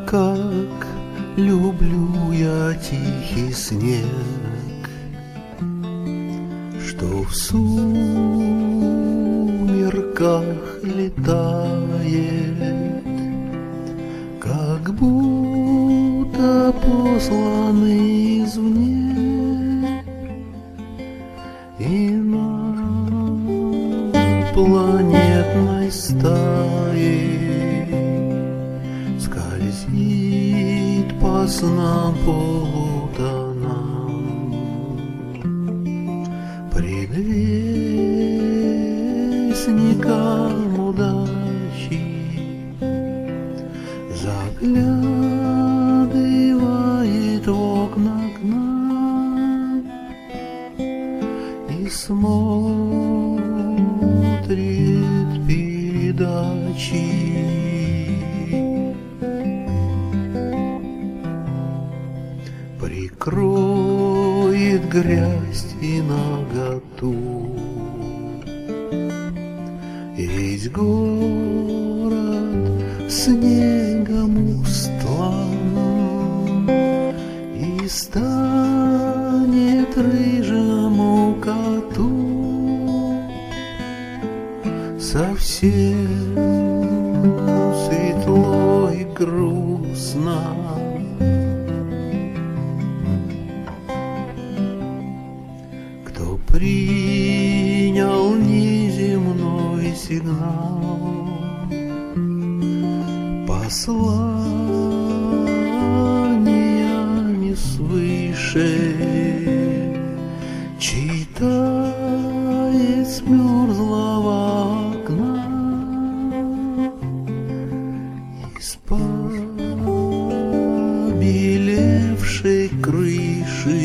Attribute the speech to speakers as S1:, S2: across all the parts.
S1: как люблю я тихий снег, что в сумерках летает, как будто посланный извне, и на планетной стае скользит по снам полутонам, предвестникам удачи, заглядывает в окна к нам и смотрит передачи. Прикроет грязь и наготу, и весь город снегом устлан, и станет рыжему коту совсем светло и грустно. Кто принял неземной сигнал, посланиями свыше, читает с мёрзлого окна из побелевшей крыши.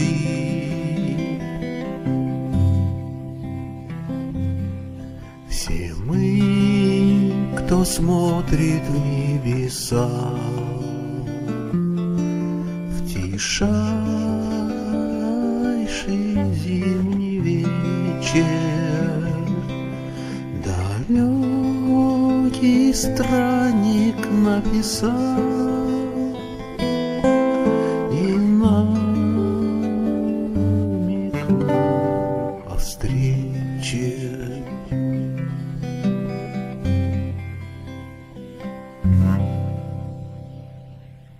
S1: Все мы, кто смотрит в небеса, в тишайший зимний вечер, далекий странник написал